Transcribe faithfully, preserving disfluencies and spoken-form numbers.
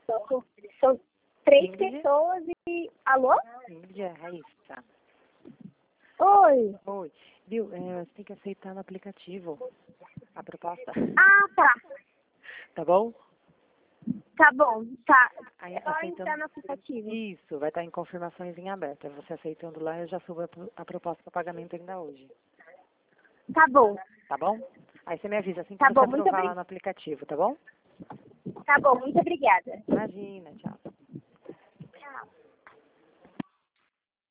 São, são três Ingrid? pessoas e... Alô? Ingrid, é Raíssa. Oi. Oi. Viu, é, você tem que aceitar no aplicativo a proposta. Ah, tá. Tá bom? Tá bom, tá. Aí, É só aceitando... entrar no aplicativo. Isso, vai estar em confirmações em aberto. Aí você aceitando lá, eu já subo a, pro- a proposta para pagamento ainda hoje. Tá bom. Tá bom? Aí você me avisa assim que Tá você bom, muito aprovar lá obrigada. no aplicativo, tá bom? Tá bom, muito obrigada. Imagina, tchau.